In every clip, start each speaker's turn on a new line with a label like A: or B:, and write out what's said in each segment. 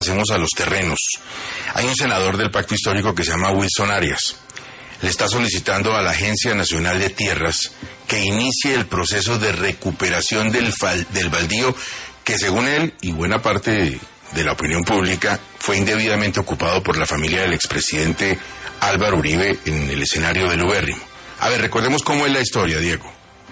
A: Pasemos a los terrenos. Hay un senador del Pacto Histórico que se llama Wilson Arias. Le está solicitando a la Agencia Nacional de Tierras que inicie el proceso de recuperación del baldío que, según él y buena parte de la opinión pública, fue indebidamente ocupado por la familia del expresidente Álvaro Uribe en el escenario del Ubérrimo. A ver, recordemos cómo es la historia, Diego.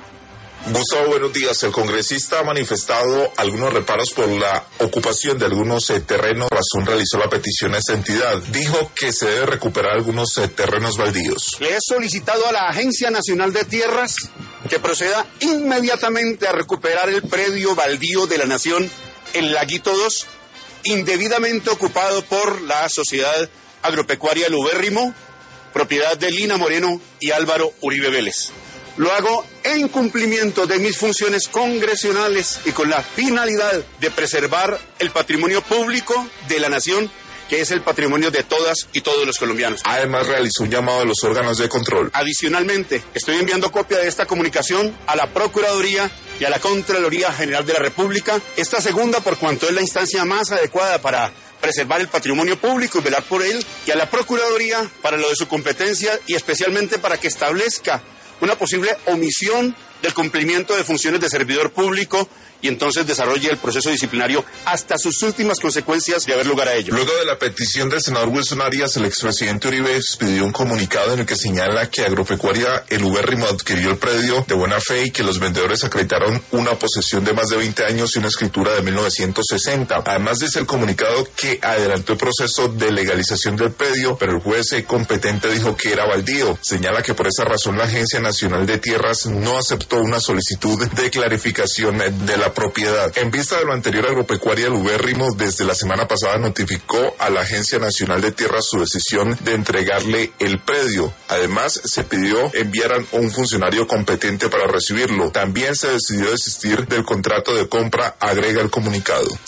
B: Gustavo, buenos días. El congresista ha manifestado algunos reparos por la ocupación de algunos terrenos. Razón realizó la petición a esta entidad. Dijo que se debe recuperar algunos terrenos baldíos.
C: Le he solicitado a la Agencia Nacional de Tierras que proceda inmediatamente a recuperar el predio baldío de la Nación, el Laguito 2, indebidamente ocupado por la Sociedad Agropecuaria El Ubérrimo, propiedad de Lina Moreno y Álvaro Uribe Vélez. Lo hago en cumplimiento de mis funciones congresionales y con la finalidad de preservar el patrimonio público de la nación, que es el patrimonio de todas y todos los colombianos.
B: Además, realizó un llamado a los órganos de control.
C: Adicionalmente, estoy enviando copia de esta comunicación a la Procuraduría y a la Contraloría General de la República. Esta segunda, por cuanto es la instancia más adecuada para preservar el patrimonio público y velar por él, y a la Procuraduría para lo de su competencia y especialmente para que establezca una posible omisión del cumplimiento de funciones de servidor público y entonces desarrolle el proceso disciplinario hasta sus últimas consecuencias de haber lugar a ello.
B: Luego de la petición del senador Wilson Arias, el expresidente Uribe expidió un comunicado en el que señala que Agropecuaria El Ubérrimo adquirió el predio de buena fe y que los vendedores acreditaron una posesión de más de 20 años y una escritura de 1960. Además, dice el comunicado que adelantó el proceso de legalización del predio, pero el juez competente dijo que era baldío. Señala que por esa razón la Agencia Nacional de Tierras no aceptó una solicitud de clarificación de la propiedad. En vista de lo anterior, Agropecuaria El Ubérrimo desde la semana pasada notificó a la Agencia Nacional de Tierras su decisión de entregarle el predio. Además, se pidió enviaran un funcionario competente para recibirlo. También se decidió desistir del contrato de compra, agrega el comunicado.